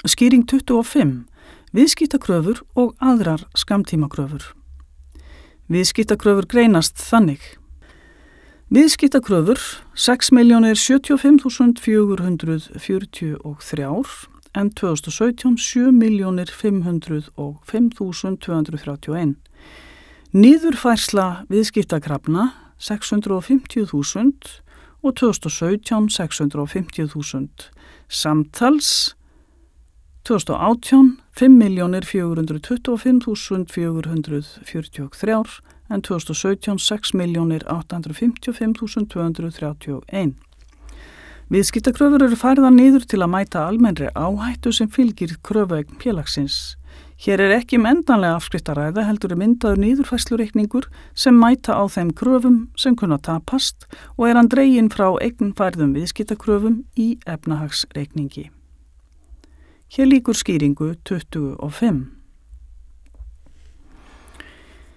Skýring 25. Viðskiptakröfur og aðrar skammtímakröfur. Viðskiptakröfur greinast þannig. Viðskiptakröfur 6.075.443 en 2017 7.505.231. Niðurfærsla viðskiptakrafna 650.000 og 2017 650.000. Samtals 2018 5.425.443 en 2017 6.855.231. Viðskiptakröfur eru færðar niður til að mæta almennri áhættu sem fylgir kröfueign félagsins. Hér er ekki endanlega afskrift að ræða, heldur myndaður niðurfærslureikningur sem mæta á þeim kröfum sem kunna tapast og hann dreginn frá eignfærðum viðskiptakröfum í efnahagsreikningi. Hér lýkur skýringu 25.